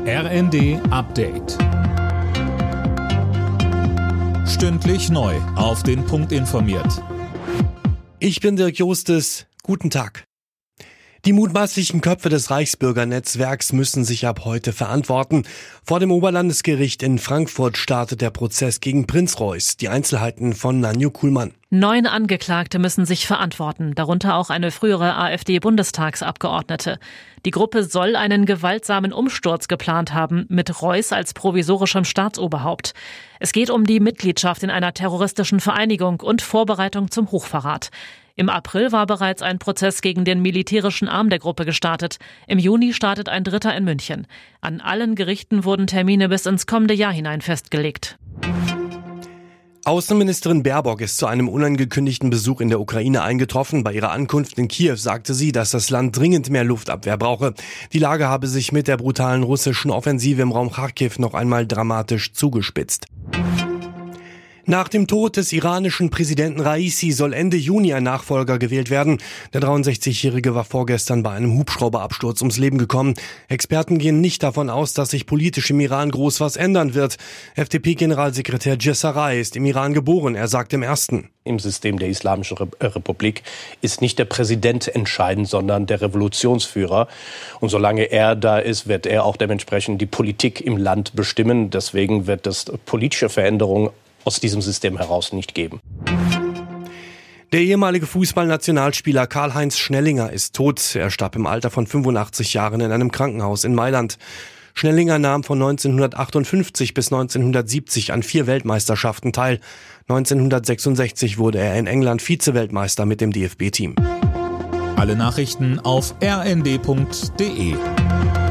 RND Update. Stündlich neu auf den Punkt informiert. Ich bin Dirk Jostes. Guten Tag. Die mutmaßlichen Köpfe des Reichsbürgernetzwerks müssen sich ab heute verantworten. Vor dem Oberlandesgericht in Frankfurt startet der Prozess gegen Prinz Reuß. Die Einzelheiten von Nanju Kuhlmann. 9 Angeklagte müssen sich verantworten, darunter auch eine frühere AfD-Bundestagsabgeordnete. Die Gruppe soll einen gewaltsamen Umsturz geplant haben, mit Reuß als provisorischem Staatsoberhaupt. Es geht um die Mitgliedschaft in einer terroristischen Vereinigung und Vorbereitung zum Hochverrat. Im April war bereits ein Prozess gegen den militärischen Arm der Gruppe gestartet. Im Juni startet ein dritter in München. An allen Gerichten wurden Termine bis ins kommende Jahr hinein festgelegt. Außenministerin Baerbock ist zu einem unangekündigten Besuch in der Ukraine eingetroffen. Bei ihrer Ankunft in Kiew sagte sie, dass das Land dringend mehr Luftabwehr brauche. Die Lage habe sich mit der brutalen russischen Offensive im Raum Charkiw noch einmal dramatisch zugespitzt. Nach dem Tod des iranischen Präsidenten Raisi soll Ende Juni ein Nachfolger gewählt werden. Der 63-Jährige war vorgestern bei einem Hubschrauberabsturz ums Leben gekommen. Experten gehen nicht davon aus, dass sich politisch im Iran groß was ändern wird. FDP-Generalsekretär Jessaray ist im Iran geboren. Er sagt im Ersten: Im System der Islamischen Republik ist nicht der Präsident entscheidend, sondern der Revolutionsführer. Und solange er da ist, wird er auch dementsprechend die Politik im Land bestimmen. Deswegen wird es politische Veränderungen aus diesem System heraus nicht geben. Der ehemalige Fußballnationalspieler Karl-Heinz Schnellinger ist tot. Er starb im Alter von 85 Jahren in einem Krankenhaus in Mailand. Schnellinger nahm von 1958 bis 1970 an 4 Weltmeisterschaften teil. 1966 wurde er in England Vize-Weltmeister mit dem DFB-Team. Alle Nachrichten auf rnd.de.